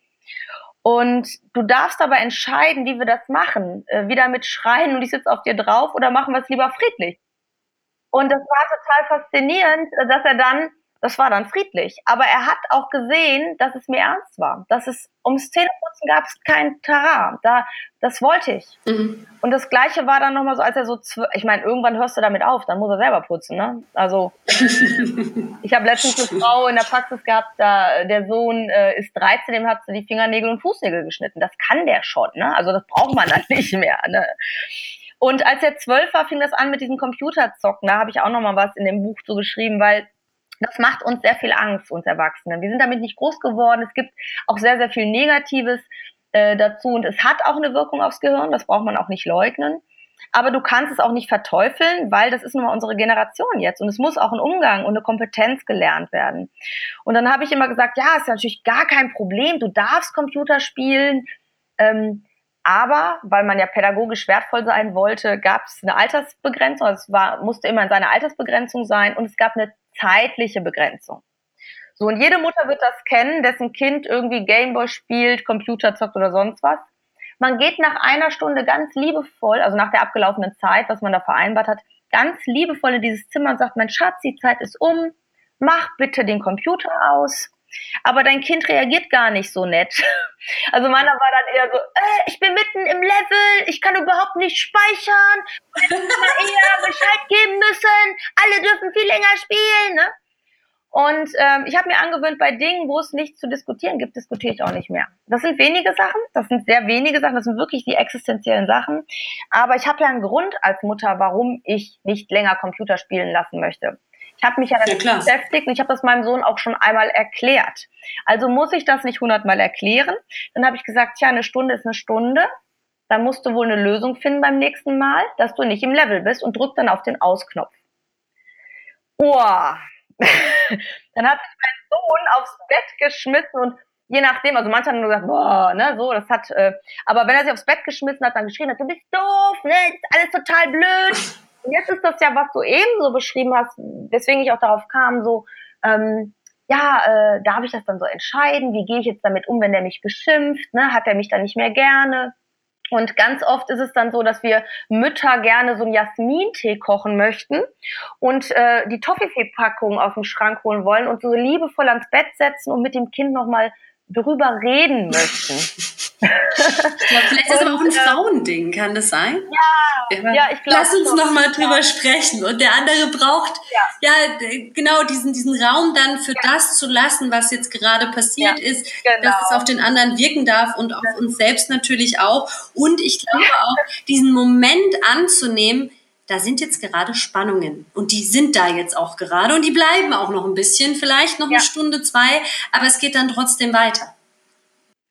Und du darfst aber entscheiden, wie wir das machen. Wieder mit Schreien und ich sitze auf dir drauf oder machen wir es lieber friedlich? Und das war total faszinierend, dass er dann, das war dann friedlich, aber er hat auch gesehen, dass es mir ernst war. Dass es ums Zähneputzen gab es kein Tara. Das wollte ich. Mhm. Und das Gleiche war dann nochmal so, als er so, ich meine, irgendwann hörst du damit auf, dann muss er selber putzen, ne? Also, ich habe letztens eine Frau in der Praxis gehabt, da der Sohn ist 13, dem hat sie die Fingernägel und Fußnägel geschnitten. Das kann der schon, ne? Also das braucht man dann nicht mehr, ne? Und als er 12 war, fing das an mit diesem Computerzocken. Da habe ich auch nochmal was in dem Buch so geschrieben, weil das macht uns sehr viel Angst, uns Erwachsenen. Wir sind damit nicht groß geworden. Es gibt auch sehr, sehr viel Negatives dazu. Und es hat auch eine Wirkung aufs Gehirn. Das braucht man auch nicht leugnen. Aber du kannst es auch nicht verteufeln, weil das ist nun mal unsere Generation jetzt. Und es muss auch ein Umgang und eine Kompetenz gelernt werden. Und dann habe ich immer gesagt, ja, ist natürlich gar kein Problem. Du darfst Computer spielen. Aber, weil man ja pädagogisch wertvoll sein wollte, gab es eine Altersbegrenzung. Also musste immer in seiner Altersbegrenzung sein und es gab eine zeitliche Begrenzung. So, und jede Mutter wird das kennen, dessen Kind irgendwie Gameboy spielt, Computer zockt oder sonst was. Man geht nach einer Stunde ganz liebevoll, also nach der abgelaufenen Zeit, was man da vereinbart hat, ganz liebevoll in dieses Zimmer und sagt, mein Schatz, die Zeit ist um, mach bitte den Computer aus. Aber dein Kind reagiert gar nicht so nett. Also meiner war dann eher so, ich bin mitten im Level, ich kann überhaupt nicht speichern, ich hätte mal eher Bescheid geben müssen, alle dürfen viel länger spielen, ne? Und ich habe mir angewöhnt, bei Dingen, wo es nichts zu diskutieren gibt, diskutiere ich auch nicht mehr. Das sind wenige Sachen, das sind sehr wenige Sachen, das sind wirklich die existenziellen Sachen. Aber ich habe ja einen Grund als Mutter, warum ich nicht länger Computer spielen lassen möchte. Ich habe mich ja damit beschäftigt und ich habe das meinem Sohn auch schon einmal erklärt. Also muss ich das nicht 100-mal erklären. Dann habe ich gesagt, tja, eine Stunde ist eine Stunde. Dann musst du wohl eine Lösung finden beim nächsten Mal, dass du nicht im Level bist und drück dann auf den Ausknopf. Dann hat sich mein Sohn aufs Bett geschmissen und je nachdem, also manche haben nur gesagt, boah, ne, so, das hat, aber wenn er sich aufs Bett geschmissen hat, dann geschrien hat, du bist doof, ne, ist alles total blöd. Und jetzt ist das ja, was du eben so beschrieben hast, weswegen ich auch darauf kam, so, darf ich das dann so entscheiden? Wie gehe ich jetzt damit um, wenn der mich beschimpft? Ne? Hat er mich dann nicht mehr gerne? Und ganz oft ist es dann so, dass wir Mütter gerne so einen Jasmintee kochen möchten und die Toffifee-Packung aus dem Schrank holen wollen und so liebevoll ans Bett setzen und mit dem Kind nochmal drüber reden möchten. Ja, vielleicht ist es aber auch ein Frauending, kann das sein? Ja, ich glaube. Lass uns nochmal drüber sprechen. Und der andere braucht genau diesen Raum dann für das zu lassen, was jetzt gerade passiert ist, dass es auf den anderen wirken darf und auf uns selbst natürlich auch. Und ich glaube auch, diesen Moment anzunehmen, da sind jetzt gerade Spannungen und die sind da jetzt auch gerade und die bleiben auch noch ein bisschen, vielleicht noch eine Stunde, 2, aber es geht dann trotzdem weiter.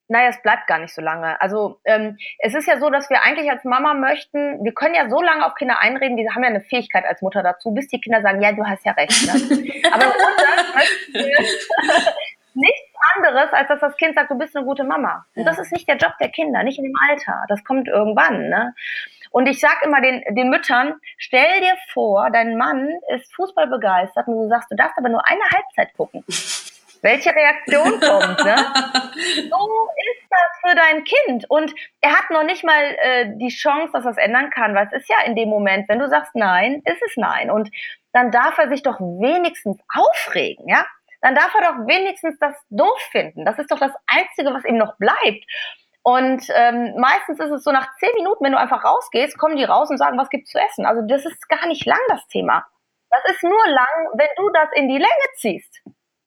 Naja, es bleibt gar nicht so lange. Also es ist ja so, dass wir eigentlich als Mama möchten, wir können ja so lange auf Kinder einreden, wir haben ja eine Fähigkeit als Mutter dazu, bis die Kinder sagen, ja, du hast ja recht. Ne? Aber im Grundsatz möchten wir nichts anderes, als dass das Kind sagt, du bist eine gute Mama. Und das ist nicht der Job der Kinder, nicht in dem Alter. Das kommt irgendwann. Ne? Und ich sage immer den Müttern, stell dir vor, dein Mann ist Fußball begeistert und du sagst, du darfst aber nur eine Halbzeit gucken. Welche Reaktion kommt, ne? So ist das für dein Kind. Und er hat noch nicht mal die Chance, dass er es ändern kann, weil es ist ja in dem Moment, wenn du sagst nein, ist es nein. Und dann darf er sich doch wenigstens aufregen, ja? Dann darf er doch wenigstens das doof finden. Das ist doch das Einzige, was ihm noch bleibt. Und meistens ist es so, nach 10 Minuten, wenn du einfach rausgehst, kommen die raus und sagen, was gibt's zu essen. Also das ist gar nicht lang, das Thema. Das ist nur lang, wenn du das in die Länge ziehst.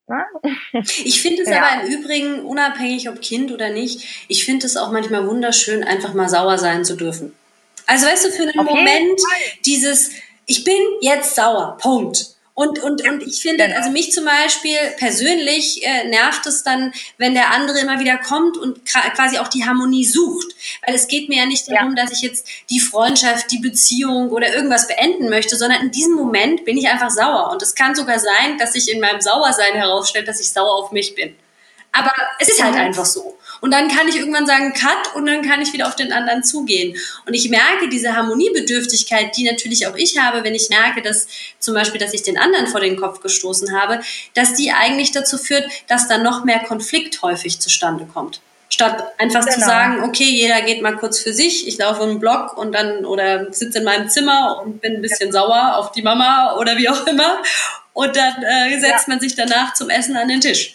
Ich finde es aber im Übrigen, unabhängig ob Kind oder nicht, ich finde es auch manchmal wunderschön, einfach mal sauer sein zu dürfen. Also weißt du, für einen Moment dieses, ich bin jetzt sauer, Punkt. Und ich finde, also mich zum Beispiel persönlich nervt es dann, wenn der andere immer wieder kommt und quasi auch die Harmonie sucht. Weil es geht mir ja nicht darum, dass ich jetzt die Freundschaft, die Beziehung oder irgendwas beenden möchte, sondern in diesem Moment bin ich einfach sauer. Und es kann sogar sein, dass sich in meinem Sauersein herausstellt, dass ich sauer auf mich bin. Aber es ist halt einfach so. Und dann kann ich irgendwann sagen, Cut, und dann kann ich wieder auf den anderen zugehen. Und ich merke diese Harmoniebedürftigkeit, die natürlich auch ich habe, wenn ich merke, dass zum Beispiel, dass ich den anderen vor den Kopf gestoßen habe, dass die eigentlich dazu führt, dass dann noch mehr Konflikt häufig zustande kommt. Statt einfach zu sagen, okay, jeder geht mal kurz für sich, ich laufe im Block und dann oder sitze in meinem Zimmer und bin ein bisschen sauer auf die Mama oder wie auch immer. Und dann setzt man sich danach zum Essen an den Tisch.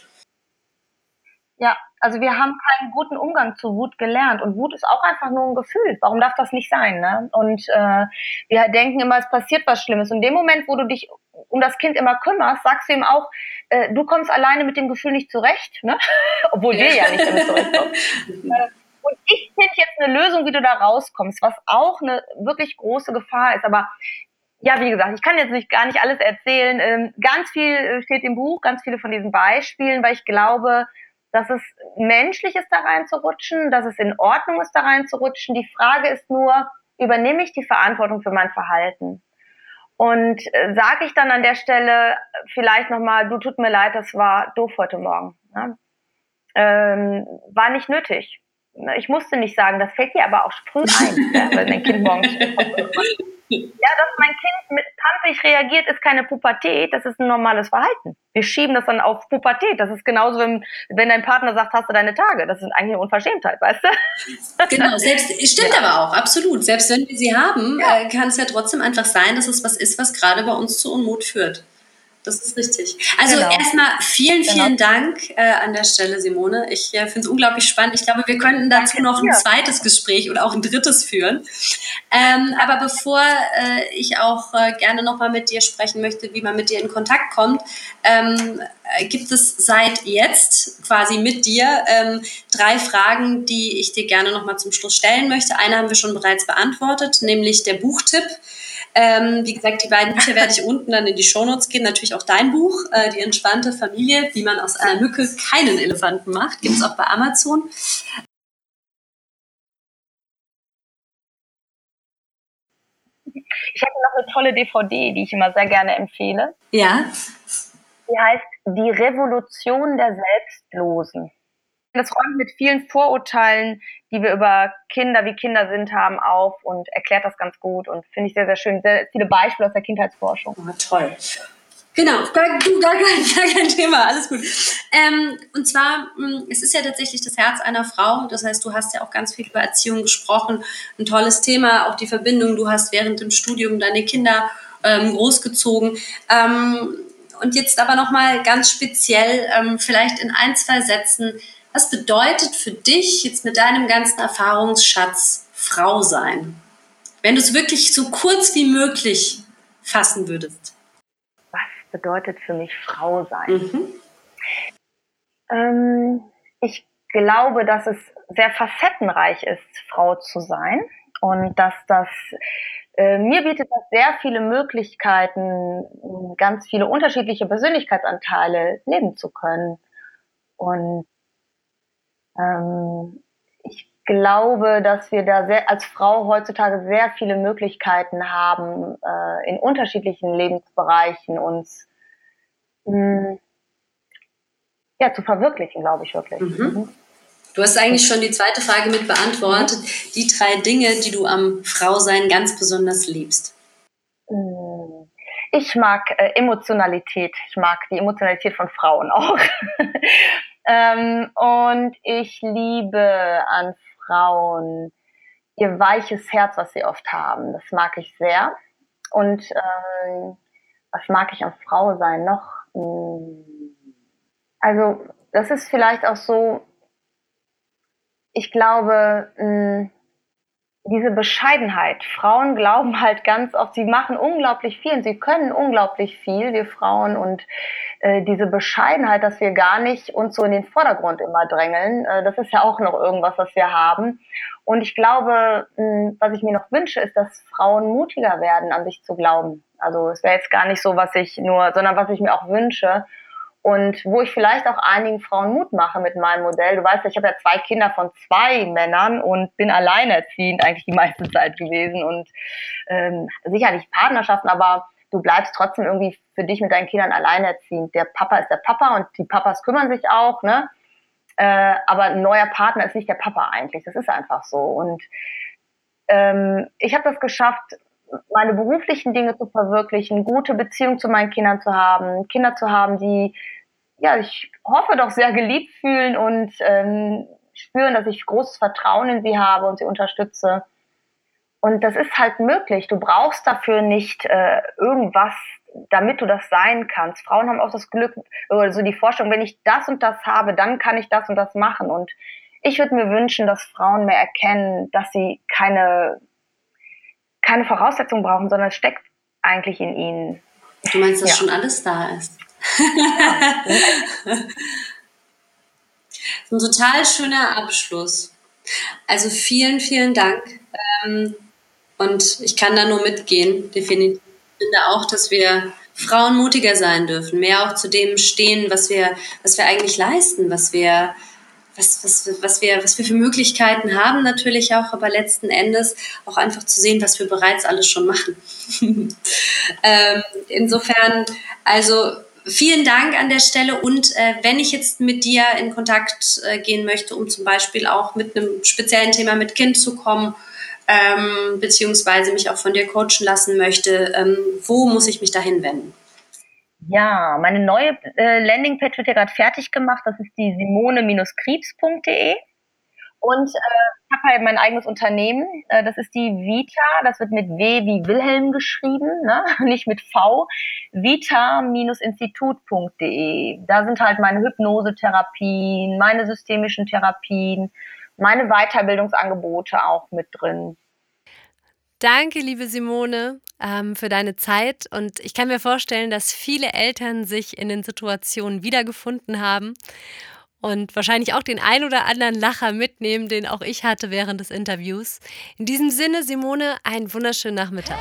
Ja, also wir haben keinen guten Umgang zu Wut gelernt und Wut ist auch einfach nur ein Gefühl. Warum darf das nicht sein? Ne? Und wir denken immer, es passiert was Schlimmes. Und in dem Moment, wo du dich um das Kind immer kümmerst, sagst du ihm auch, du kommst alleine mit dem Gefühl nicht zurecht, ne? Obwohl wir ja nicht damit zurechtkommen. Und ich finde jetzt eine Lösung, wie du da rauskommst, was auch eine wirklich große Gefahr ist. Aber ja, wie gesagt, ich kann jetzt gar nicht alles erzählen. Ganz viel steht im Buch, ganz viele von diesen Beispielen, weil ich glaube, dass es menschlich ist, da reinzurutschen, dass es in Ordnung ist, da reinzurutschen. Die Frage ist nur, übernehme ich die Verantwortung für mein Verhalten? Und sage ich dann an der Stelle vielleicht nochmal, du, tut mir leid, das war doof heute Morgen. Ne? War nicht nötig. Ich musste nicht sagen, das fällt dir aber auch früh ein, ja, wenn dein Kind morgens ja, dass mein Kind mit pampig reagiert, ist keine Pubertät, das ist ein normales Verhalten. Wir schieben das dann auf Pubertät. Das ist genauso, wenn dein Partner sagt, hast du deine Tage. Das ist eigentlich eine Unverschämtheit, weißt du? Genau, stimmt aber auch, absolut. Selbst wenn wir sie haben, kann es ja trotzdem einfach sein, dass es was ist, was gerade bei uns zu Unmut führt. Das ist richtig. Also erstmal vielen Dank an der Stelle, Simone. Ich finde es unglaublich spannend. Ich glaube, wir könnten dazu noch ein zweites Gespräch oder auch ein drittes führen. Aber bevor ich auch gerne nochmal mit dir sprechen möchte, wie man mit dir in Kontakt kommt, gibt es seit jetzt quasi mit dir 3 Fragen, die ich dir gerne nochmal zum Schluss stellen möchte. Eine haben wir schon bereits beantwortet, nämlich der Buchtipp. Wie gesagt, die beiden Bücher werde ich unten dann in die Shownotes geben. Natürlich auch dein Buch, Die entspannte Familie, wie man aus einer Mücke keinen Elefanten macht. Gibt es auch bei Amazon. Ich habe noch eine tolle DVD, die ich immer sehr gerne empfehle. Ja. Die heißt Die Revolution der Selbstlosen. Das räumt mit vielen Vorurteilen, die wir über Kinder, wie Kinder sind, haben, auf und erklärt das ganz gut und finde ich sehr, sehr schön. Sehr viele Beispiele aus der Kindheitsforschung. Oh, toll. Genau, gar kein Thema, alles gut. Und zwar, es ist ja tatsächlich das Herz einer Frau, das heißt, du hast ja auch ganz viel über Erziehung gesprochen, ein tolles Thema, auch die Verbindung, du hast während dem Studium deine Kinder großgezogen. Und jetzt aber nochmal ganz speziell, vielleicht in 1, 2 Sätzen, was bedeutet für dich jetzt mit deinem ganzen Erfahrungsschatz Frau sein? Wenn du es wirklich so kurz wie möglich fassen würdest. Was bedeutet für mich Frau sein? Ich glaube, dass es sehr facettenreich ist, Frau zu sein und dass das mir bietet das sehr viele Möglichkeiten, ganz viele unterschiedliche Persönlichkeitsanteile leben zu können. Und Ich glaube, dass wir da als Frau heutzutage sehr viele Möglichkeiten haben, in unterschiedlichen Lebensbereichen uns zu verwirklichen, glaube ich wirklich. Mhm. Du hast eigentlich schon die zweite Frage mit beantwortet. Die 3 Dinge, die du am Frausein ganz besonders liebst. Ich mag Emotionalität. Ich mag die Emotionalität von Frauen auch. Und ich liebe an Frauen ihr weiches Herz, was sie oft haben. Das mag ich sehr. Und was mag ich am Frausein noch? Also das ist vielleicht auch so, ich glaube, diese Bescheidenheit. Frauen glauben halt ganz oft, sie machen unglaublich viel und sie können unglaublich viel, wir Frauen. Und diese Bescheidenheit, dass wir gar nicht uns so in den Vordergrund immer drängeln, das ist ja auch noch irgendwas, was wir haben. Und ich glaube, was ich mir noch wünsche, ist, dass Frauen mutiger werden, an sich zu glauben. Also es wäre jetzt gar nicht so, sondern was ich mir auch wünsche. Und wo ich vielleicht auch einigen Frauen Mut mache mit meinem Modell. Du weißt ja, ich habe ja 2 Kinder von 2 Männern und bin alleinerziehend eigentlich die meiste Zeit gewesen. Und sicherlich Partnerschaften, aber du bleibst trotzdem irgendwie für dich mit deinen Kindern alleinerziehend. Der Papa ist der Papa und die Papas kümmern sich auch, ne? Aber ein neuer Partner ist nicht der Papa eigentlich. Das ist einfach so. Und ich habe das geschafft, meine beruflichen Dinge zu verwirklichen, gute Beziehungen zu meinen Kindern zu haben, Kinder zu haben, die, ja, ich hoffe doch sehr geliebt fühlen und spüren, dass ich großes Vertrauen in sie habe und sie unterstütze. Und das ist halt möglich. Du brauchst dafür nicht irgendwas, damit du das sein kannst. Frauen haben auch das Glück, oder so die Vorstellung, wenn ich das und das habe, dann kann ich das und das machen. Und ich würde mir wünschen, dass Frauen mehr erkennen, dass sie keine Voraussetzungen brauchen, sondern es steckt eigentlich in ihnen. Du meinst, dass schon alles da ist? Ein total schöner Abschluss. Also vielen, vielen Dank. Und ich kann da nur mitgehen, definitiv. Ich finde auch, dass wir Frauen mutiger sein dürfen, mehr auch zu dem stehen, was wir eigentlich leisten, was wir für Möglichkeiten haben natürlich auch, aber letzten Endes auch einfach zu sehen, was wir bereits alles schon machen. Insofern, also vielen Dank an der Stelle und wenn ich jetzt mit dir in Kontakt gehen möchte, um zum Beispiel auch mit einem speziellen Thema mit Kind zu kommen, beziehungsweise mich auch von dir coachen lassen möchte, wo muss ich mich da hinwenden? Ja, meine neue Landingpage wird ja gerade fertig gemacht. Das ist die simone-krebs.de. Und ich habe halt mein eigenes Unternehmen. Das ist die Vita. Das wird mit W wie Wilhelm geschrieben, ne? Nicht mit V. Vita-institut.de. Da sind halt meine Hypnosetherapien, meine systemischen Therapien, meine Weiterbildungsangebote auch mit drin. Danke, liebe Simone, für deine Zeit. Und ich kann mir vorstellen, dass viele Eltern sich in den Situationen wiedergefunden haben und wahrscheinlich auch den ein oder anderen Lacher mitnehmen, den auch ich hatte während des Interviews. In diesem Sinne, Simone, einen wunderschönen Nachmittag.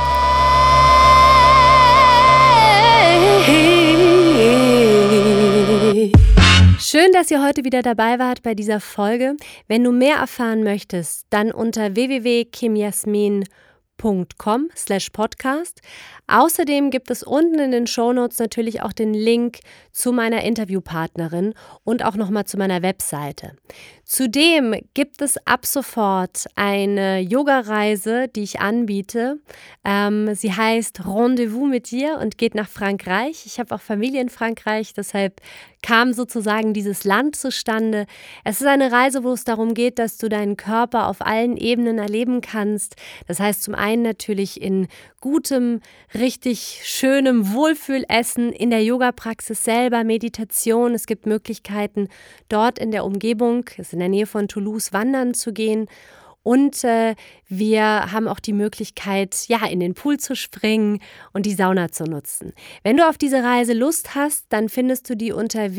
Schön, dass ihr heute wieder dabei wart bei dieser Folge. Wenn du mehr erfahren möchtest, dann unter www.kimyasmin.com/podcast. Außerdem gibt es unten in den Shownotes natürlich auch den Link zu meiner Interviewpartnerin und auch nochmal zu meiner Webseite. Zudem gibt es ab sofort eine Yoga-Reise, die ich anbiete. Sie heißt Rendezvous mit dir und geht nach Frankreich. Ich habe auch Familie in Frankreich, deshalb kam sozusagen dieses Land zustande. Es ist eine Reise, wo es darum geht, dass du deinen Körper auf allen Ebenen erleben kannst. Das heißt zum einen natürlich in gutem, richtig schönem Wohlfühlessen, in der Yoga-Praxis selber, Meditation. Es gibt Möglichkeiten, dort in der Umgebung, ist in der Nähe von Toulouse, wandern zu gehen. Und wir haben auch die Möglichkeit, ja, in den Pool zu springen und die Sauna zu nutzen. Wenn du auf diese Reise Lust hast, dann findest du die unter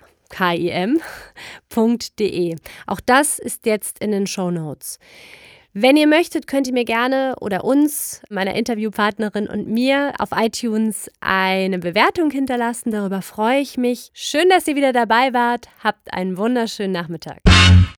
www.yogamitkim.de. Auch das ist jetzt in den Shownotes. Wenn ihr möchtet, könnt ihr mir gerne oder uns, meiner Interviewpartnerin und mir auf iTunes eine Bewertung hinterlassen. Darüber freue ich mich. Schön, dass ihr wieder dabei wart. Habt einen wunderschönen Nachmittag.